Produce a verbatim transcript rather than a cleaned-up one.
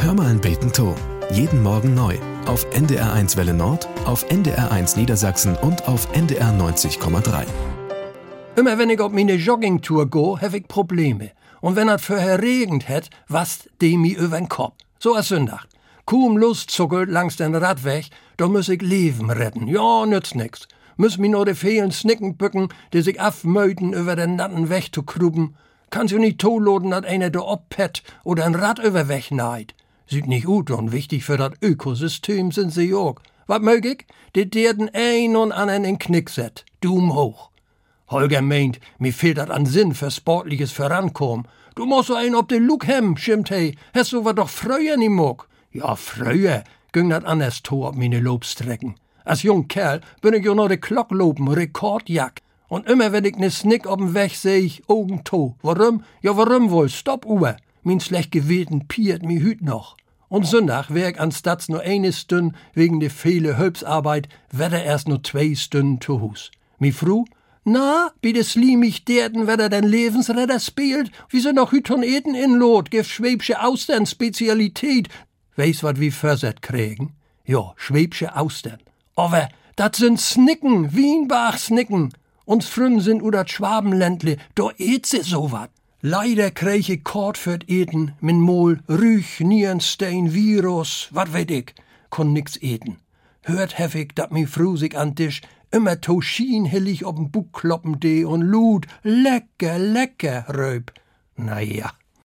Hör mal ein Beten to. Jeden Morgen neu. Auf N D R eins Welle Nord, auf N D R eins Niedersachsen und auf N D R neunzig Komma drei. Immer wenn ich auf meine Joggingtour go, hab ich Probleme. Und wenn es vorher regnet hätt, was dem mi übern Kopf. So als Sündach. Kaum Lust zuckelt langs den Radweg, da muss ich Leben retten. Ja, nützt nix. Muss mi nur de vielen Snicken bücken, die sich afmöten über den natten Weg zu kruben. Kannst du nicht toloden, dat einer da oppett oder ein Rad über Weg neid. Sieht nicht gut und wichtig für das Ökosystem sind sie auch. Was mög ich? Die derden ein und anderen in Knick set. Dumm hoch. Holger meint, mir fehlt dat an Sinn für sportliches Vorankommen. Du musst so ein ob de Lug hem, schimpft hey. Hast du was doch früher nie mog? Ja, früher ging dat anders to ob meine Lobstrecken. Als jung Kerl bin ich ja noch de Glock loben, Rekordjack. Und immer wenn ich ne Snick ob'm Weg seh ich Augen to. Warum? Ja, warum wohl? Stopp Uhr. Min schlecht gewählten Piert mi hüt noch. Und Sonntag wär ich anstatt nur eine Stund wegen de viele Hölpsarbeit, wedder erst nur zwei Stunden zu Hus. Mi Fru? Na, wie de slimig derden, wedder den Lebensretter spielt? Wie sind noch hüt von Eten in Lot, gif schwäbsche Austern Spezialität. Weiss wat wie verset kriegen? Ja, schwäbsche Austern. Aber dat sind Snicken, Wienbach-Snicken. Uns Fründen sind u dat Schwabenländle, do eet se so wat. Leider krieg ich Kort für't Eten, min Mol, Rüch, Nierenstein, Virus, wat weet ich, kon nix eten. Hört heffig, dat mi Fru sich an Tisch immer to schienhillig ob'n Bug kloppen de und lud, lecker, lecker, röp. Na ja.